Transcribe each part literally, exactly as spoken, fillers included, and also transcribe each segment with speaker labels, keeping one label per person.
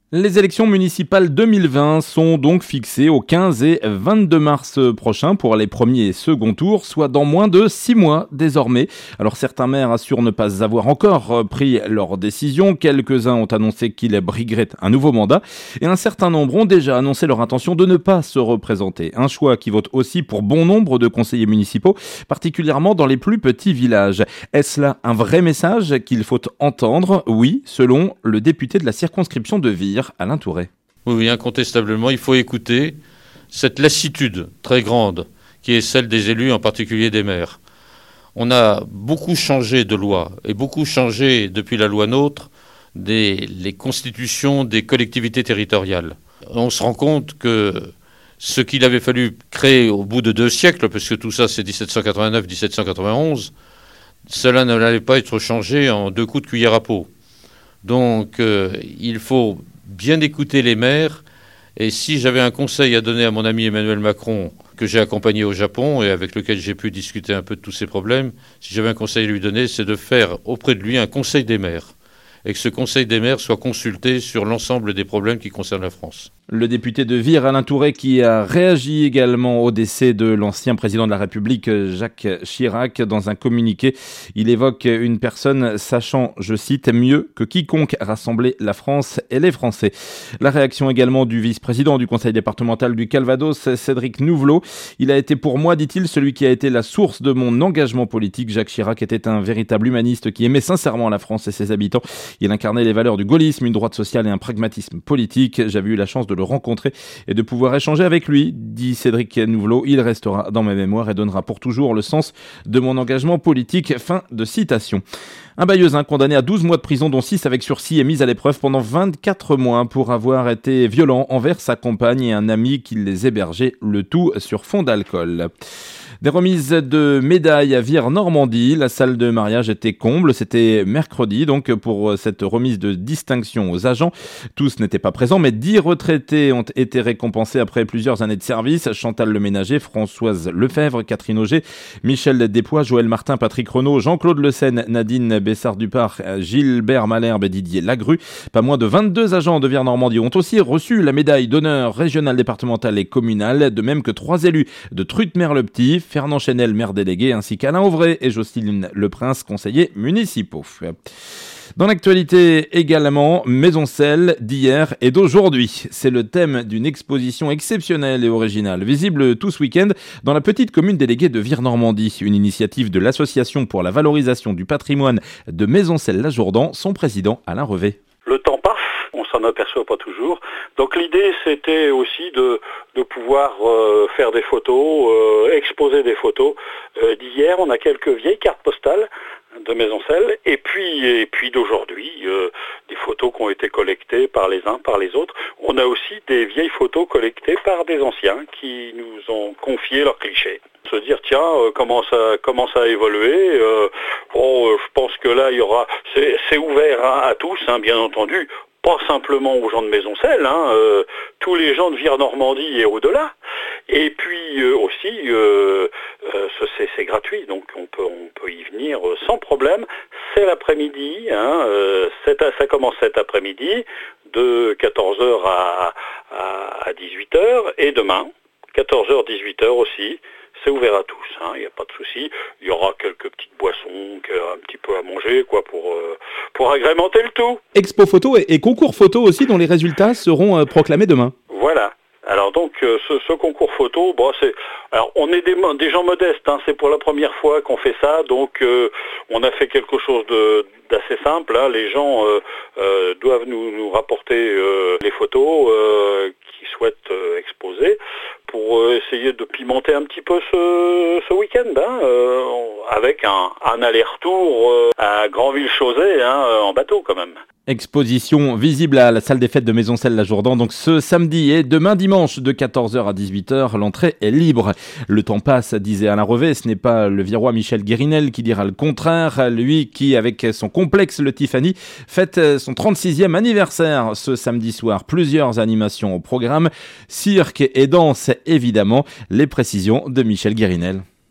Speaker 1: Les élections municipales deux mille vingt sont donc fixées au quinze et vingt-deux mars prochains pour les premiers et seconds tours, soit dans moins de six mois désormais. Alors certains maires assurent ne pas avoir encore pris leur décision, quelques-uns ont annoncé qu'ils brigueraient un nouveau mandat et un certain nombre ont déjà annoncé leur intention de ne pas se représenter. Un choix qui vaut aussi pour bon nombre de conseillers municipaux, particulièrement dans les plus petits villages. Est-ce là un vrai message qu'il faut entendre ? Oui, selon le député de la circonscription de Vire, Alain Tourret.
Speaker 2: Oui, oui, incontestablement, il faut écouter cette lassitude très grande qui est celle des élus, en particulier des maires. On a beaucoup changé de loi et beaucoup changé depuis la loi NOTRe des, les constitutions des collectivités territoriales. On se rend compte que ce qu'il avait fallu créer au bout de deux siècles, parce que tout ça c'est dix-sept cent quatre-vingt-neuf dix-sept cent quatre-vingt-onze, cela n'allait pas être changé en deux coups de cuillère à peau. Donc euh, il faut bien écouter les maires, et si j'avais un conseil à donner à mon ami Emmanuel Macron, que j'ai accompagné au Japon et avec lequel j'ai pu discuter un peu de tous ces problèmes, si j'avais un conseil à lui donner, c'est de faire auprès de lui un conseil des maires, et que ce conseil des maires soit consulté sur l'ensemble des problèmes qui concernent la France.
Speaker 1: Le député de Vire, Alain Tourret, qui a réagi également au décès de l'ancien président de la République, Jacques Chirac. Dans un communiqué, il évoque une personne sachant, je cite, mieux que quiconque rassembler la France et les Français. La réaction également du vice-président du conseil départemental du Calvados, Cédric Nouvelot. Il a été pour moi, dit-il, celui qui a été la source de mon engagement politique. Jacques Chirac était un véritable humaniste qui aimait sincèrement la France et ses habitants. Il incarnait les valeurs du gaullisme, une droite sociale et un pragmatisme politique. J'avais eu la chance de le rencontrer et de pouvoir échanger avec lui, dit Cédric Nouvelot. Il restera dans mes mémoires et donnera pour toujours le sens de mon engagement politique. Fin de citation. Un Bayeuxin condamné à douze mois de prison, dont six avec sursis, est mis à l'épreuve pendant vingt-quatre mois pour avoir été violent envers sa compagne et un ami qui les hébergeait, le tout sur fond d'alcool. Des remises de médailles à Vire-Normandie. La salle de mariage était comble. C'était mercredi, donc, pour cette remise de distinction aux agents. Tous n'étaient pas présents, mais dix retraités ont été récompensés après plusieurs années de service. Chantal Leménager, Françoise Lefebvre, Catherine Auger, Michel Despois, Joël Martin, Patrick Renaud, Jean-Claude Le Sen, Nadine Bessard-Dupart, Gilbert Malherbe et Didier Lagru. Pas moins de vingt-deux agents de Vire-Normandie ont aussi reçu la médaille d'honneur régionale, départementale et communale, de même que trois élus de Trutte-Mer-le-Petit, Fernand Chenel, maire délégué, ainsi qu'Alain Auvray et Jocelyne Leprince, conseillers municipaux. Dans l'actualité également, Maisoncelles d'hier et d'aujourd'hui. C'est le thème d'une exposition exceptionnelle et originale, visible tout ce week-end dans la petite commune déléguée de Vire-Normandie. Une initiative de l'Association pour la valorisation du patrimoine de Maisoncelles-la-Jourdan, son président Alain Revet.
Speaker 3: Le temps passe, on s'en aperçoit pas toujours. Donc l'idée, c'était aussi de, de pouvoir euh, faire des photos, euh, exposer des photos. Euh, d'hier, on a quelques vieilles cartes postales de Maisoncelles, et puis, et puis d'aujourd'hui, euh, des photos qui ont été collectées par les uns, par les autres. On a aussi des vieilles photos collectées par des anciens qui nous ont confié leurs clichés. Se dire, tiens, euh, comment ça, comment ça a évolué. Euh, bon, euh, je pense que là, il y aura, c'est, c'est ouvert hein, à tous, hein, bien entendu. Pas simplement aux gens de Maisoncelles, hein, euh, tous les gens de Vire-Normandie et au-delà. Et puis euh, aussi, euh, euh, c'est, c'est gratuit, donc on peut, on peut y venir sans problème. C'est l'après-midi, hein, euh, c'est, ça commence cet après-midi, de quatorze heures à, à, à dix-huit heures, et demain, quatorze heures dix-huit heures aussi. C'est ouvert à tous, hein, il n'y a pas de souci. Il y aura quelques petites boissons, un petit peu à manger, quoi, pour, euh, pour agrémenter le tout.
Speaker 1: Expo photo et, et concours photo aussi, dont les résultats seront euh, proclamés demain.
Speaker 3: Voilà. Alors donc, euh, ce, ce concours photo, bon, c'est, alors on est des, des gens modestes, hein, c'est pour la première fois qu'on fait ça, donc euh, on a fait quelque chose de, d'assez simple. Hein, les gens euh, euh, doivent nous, nous rapporter euh, les photos euh, qu'ils souhaitent euh, exposer, pour euh, essayer de pimenter un petit peu ce, ce week-end, hein, euh, avec un, un aller-retour euh, à Granville-Chauzet, hein, en bateau quand même.
Speaker 1: Exposition visible à la salle des fêtes de Maisoncelles-la-Jourdan, donc ce samedi et demain dimanche de quatorze heures à dix-huit heures, l'entrée est libre. Le temps passe, disait Alain Revet, ce n'est pas le Virois Michel Guérinel qui dira le contraire, lui qui, avec son complexe Le Tiffany, fête son trente-sixième anniversaire ce samedi soir. Plusieurs animations au programme, cirque et danse évidemment, les précisions de Michel Guérinel.
Speaker 4: trente-six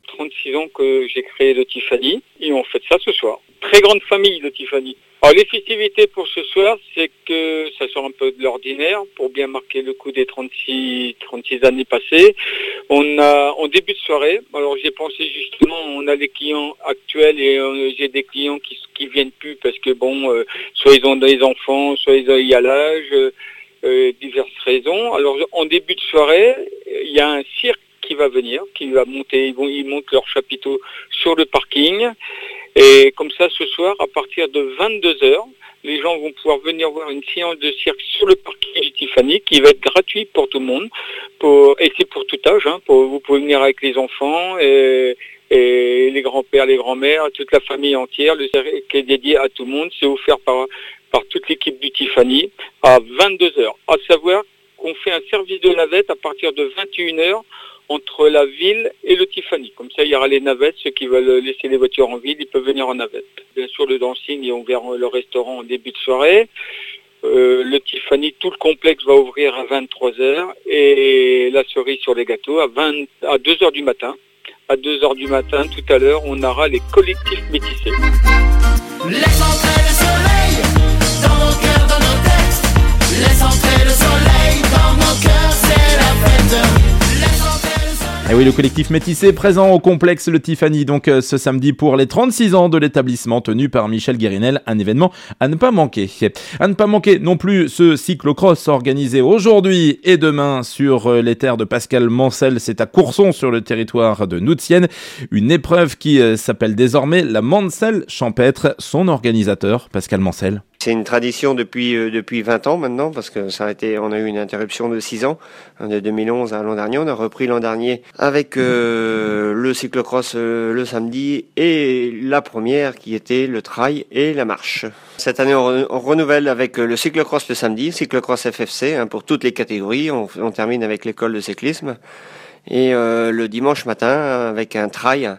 Speaker 4: trente-six ans que j'ai créé le Tiffany et on fête ça ce soir. Très grande famille le Tiffany. Alors les festivités pour ce soir, c'est que ça sort un peu de l'ordinaire pour bien marquer le coup des trente-six, trente-six années passées. On a en début de soirée, alors j'ai pensé justement, on a les clients actuels et euh, j'ai des clients qui qui viennent plus parce que bon, euh, soit ils ont des enfants, soit ils ont y a l'âge, euh, euh, diverses raisons. Alors en début de soirée, il y a un cirque qui va venir, qui va monter, ils vont ils montent leur chapiteau sur le parking. Et comme ça, ce soir, à partir de vingt-deux heures, les gens vont pouvoir venir voir une séance de cirque sur le parking du Tiffany qui va être gratuite pour tout le monde. Pour, et c'est pour tout âge. Hein, pour, vous pouvez venir avec les enfants et, et les grands-pères, les grands-mères, toute la famille entière. Le cirque est dédié à tout le monde. C'est offert par, par toute l'équipe du Tiffany à vingt-deux heures. À savoir qu'on fait un service de navette à partir de vingt et une heures entre la ville et le Tiffany. Comme ça, il y aura les navettes. Ceux qui veulent laisser les voitures en ville, ils peuvent venir en navette. Bien sûr, le dancing est ouvert le restaurant en début de soirée. Euh, le Tiffany, tout le complexe va ouvrir à vingt-trois heures et la cerise sur les gâteaux à, vingt, à deux heures du matin. À deux heures du matin, tout à l'heure, on aura les collectifs métissés.
Speaker 5: Laisse entrer le soleil dans nos cœurs, dans nos têtes. Laisse entrer le soleil dans nos cœurs, c'est la fête.
Speaker 1: Et oui, le collectif métissé présent au complexe Le Tiffany, donc euh, ce samedi pour les trente-six ans de l'établissement tenu par Michel Guérinel, un événement à ne pas manquer. À ne pas manquer non plus ce cyclocross organisé aujourd'hui et demain sur euh, les terres de Pascal Mancel, c'est à Courson sur le territoire de Noutienne, une épreuve qui euh, s'appelle désormais la Mancel Champêtre, son organisateur Pascal Mancel.
Speaker 6: C'est une tradition depuis euh, depuis vingt ans maintenant parce que ça a été, on a eu une interruption de six ans, hein, de deux mille onze à l'an dernier. On a repris l'an dernier avec euh, le cyclocross euh, le samedi et la première qui était le trail et la marche. Cette année, on, re- on renouvelle avec le cyclocross le samedi, cyclocross F F C hein, pour toutes les catégories. On, on termine avec l'école de cyclisme et euh, le dimanche matin avec un trail.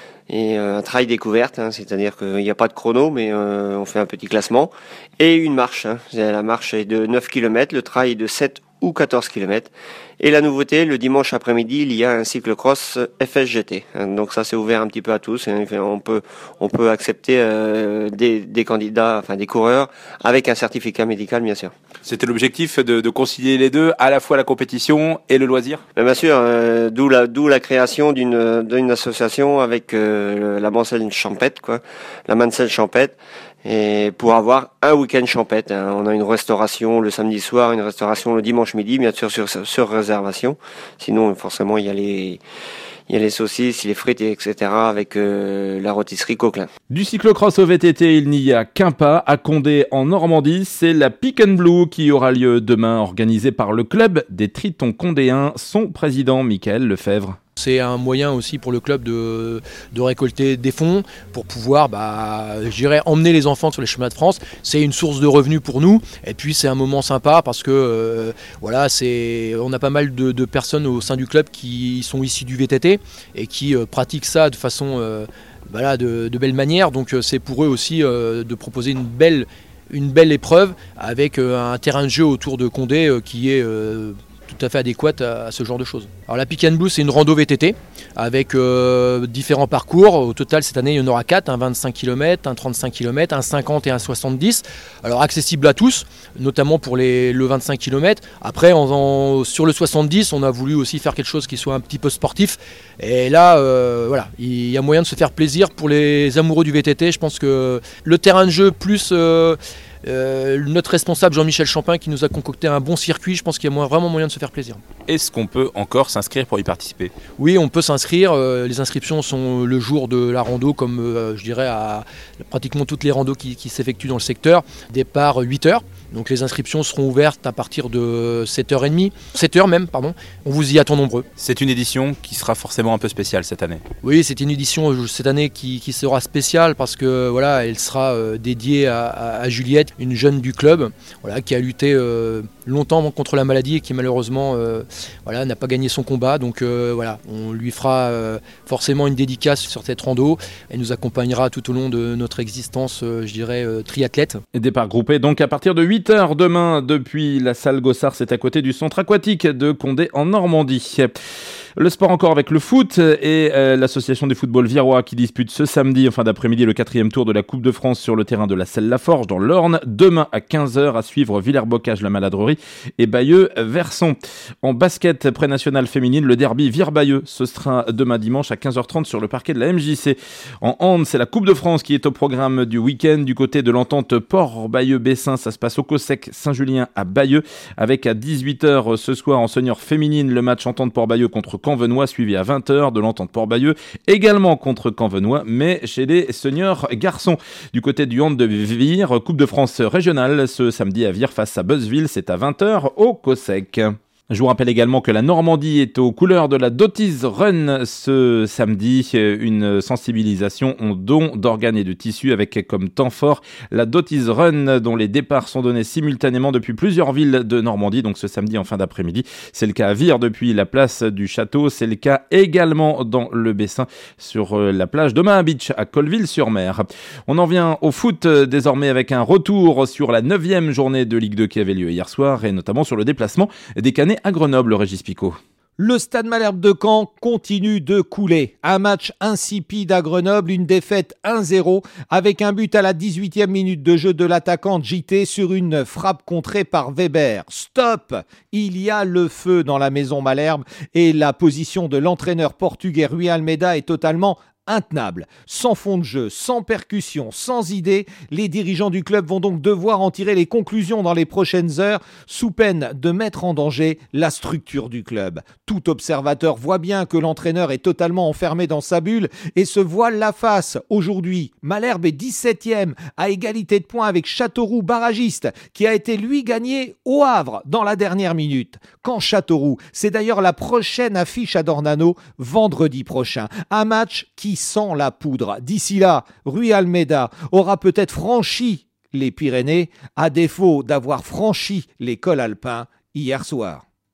Speaker 6: Et euh, un trail découverte, hein, c'est-à-dire qu'il n'y a pas de chrono, mais euh, on fait un petit classement. Et une marche, hein, la marche est de neuf kilomètres, le trail est de sept ou quatorze kilomètres. Et la nouveauté, le dimanche après-midi, il y a un cyclocross F S G T. Hein, donc ça, c'est ouvert un petit peu à tous. Hein, on peut, on peut accepter euh, des, des candidats, enfin des coureurs, avec un certificat médical, bien sûr.
Speaker 7: C'était l'objectif de, de concilier les deux, à la fois la compétition et le loisir.
Speaker 6: Mais bien sûr, euh, d'où la, d'où la création d'une, d'une association avec euh, la Mancel Champêtre, quoi, la Mancel Champêtre. Et pour avoir un week-end champêtre, hein. On a une restauration le samedi soir, une restauration le dimanche midi, bien sûr sur, sur réservation. Sinon, forcément, il y a les, il y a les saucisses, les frites, et cetera avec euh, la rôtisserie Coquelin.
Speaker 1: Du cyclocross au V T T, il n'y a qu'un pas. À Condé, en Normandie, c'est la Pick and Blue qui aura lieu demain, organisée par le club des Tritons condéens, son président Michael Lefebvre.
Speaker 8: C'est un moyen aussi pour le club de, de récolter des fonds pour pouvoir, bah, je dirais, emmener les enfants sur les chemins de France. C'est une source de revenus pour nous et puis c'est un moment sympa parce que euh, voilà, c'est, on a pas mal de, de personnes au sein du club qui sont issues du V T T et qui euh, pratiquent ça de façon euh, voilà, de, de belle manière. Donc euh, c'est pour eux aussi euh, de proposer une belle, une belle épreuve avec euh, un terrain de jeu autour de Condé euh, qui est euh, tout à fait adéquate à, à ce genre de choses. Alors la Pick and Blue, c'est une rando V T T avec euh, différents parcours. Au total, cette année, il y en aura quatre, un vingt-cinq kilomètres, un trente-cinq kilomètres, un cinquante et un soixante-dix. Alors accessible à tous, notamment pour les, le vingt-cinq kilomètres. Après, en, en, sur le soixante-dix, on a voulu aussi faire quelque chose qui soit un petit peu sportif. Et là, euh, voilà, il y a moyen de se faire plaisir pour les amoureux du V T T. Je pense que le terrain de jeu plus... Euh, Euh, notre responsable Jean-Michel Champin qui nous a concocté un bon circuit, je pense qu'il y a vraiment moyen de se faire plaisir.
Speaker 7: Est-ce qu'on peut encore s'inscrire pour y participer ?
Speaker 8: Oui, on peut s'inscrire, euh, les inscriptions sont le jour de la rando comme euh, je dirais à pratiquement toutes les randos qui, qui s'effectuent dans le secteur, départ huit heures. Donc les inscriptions seront ouvertes à partir de sept heures trente, sept heures même, pardon. On vous y attend nombreux.
Speaker 7: C'est une édition qui sera forcément un peu spéciale cette année.
Speaker 8: Oui, c'est une édition cette année qui, qui sera spéciale parce que voilà, elle sera euh, dédiée à, à, à Juliette, une jeune du club, voilà, qui a lutté euh, longtemps contre la maladie et qui malheureusement euh, voilà, n'a pas gagné son combat. Donc euh, voilà, on lui fera euh, forcément une dédicace sur cette rando. Elle nous accompagnera tout au long de notre existence, euh, je dirais, euh, triathlète.
Speaker 1: Et départ groupé donc à partir de huit heures demain depuis la salle Gossard, c'est à côté du centre aquatique de Condé en Normandie. Le sport encore avec le foot et euh, l'association des football virois qui dispute ce samedi en fin d'après-midi le quatrième tour de la Coupe de France sur le terrain de la Selle-la-Forge dans l'Orne. Demain à quinze heures à suivre Villers-Bocage la Maladrerie et Bayeux-Verson. En basket pré-national féminine, le derby Vire-Bayeux, ce sera demain dimanche à quinze heures trente sur le parquet de la M J C. En hand, c'est la Coupe de France qui est au programme du week-end du côté de l'entente Port-Bayeux-Bessin. Ça se passe au Cossec Saint-Julien à Bayeux avec à dix-huit heures ce soir en senior féminine le match entente Port-Bayeux contre Canvenois, suivi à vingt heures de l'entente Port-Bayeux, également contre Canvenois, mais chez les seniors garçons. Du côté du hand de Vire, Coupe de France régionale, ce samedi à Vire face à Buzzville, c'est à vingt heures au Cossec. Je vous rappelle également que la Normandie est aux couleurs de la Dotis Run ce samedi, une sensibilisation au don d'organes et de tissus avec comme temps fort la Dotis Run dont les départs sont donnés simultanément depuis plusieurs villes de Normandie, donc ce samedi en fin d'après-midi. C'est le cas à Vire depuis la place du Château, c'est le cas également dans le Bessin sur la plage d'Omaha Beach à Colville-sur-Mer. On en vient au foot désormais avec un retour sur la neuvième journée de Ligue deux qui avait lieu hier soir et notamment sur le déplacement des Canets à Grenoble, Régis Picot.
Speaker 9: Le Stade Malherbe de Caen continue de couler. Un match insipide à Grenoble, une défaite un zéro avec un but à la dix-huitième minute de jeu de l'attaquant J T sur une frappe contrée par Weber. Stop! Il y a le feu dans la maison Malherbe et la position de l'entraîneur portugais Rui Almeida est totalement intenable. Sans fond de jeu, sans percussion, sans idée, les dirigeants du club vont donc devoir en tirer les conclusions dans les prochaines heures, sous peine de mettre en danger la structure du club. Tout observateur voit bien que l'entraîneur est totalement enfermé dans sa bulle et se voile la face. Aujourd'hui, Malherbe est dix-septième, à égalité de points avec Châteauroux, barragiste, qui a été lui gagné au Havre dans la dernière minute. Quand Châteauroux, c'est d'ailleurs la prochaine affiche à Dornano, vendredi prochain. Un match qui sent la poudre. D'ici là, Rui Almeida aura peut-être franchi les Pyrénées, à défaut d'avoir franchi les cols alpins hier soir.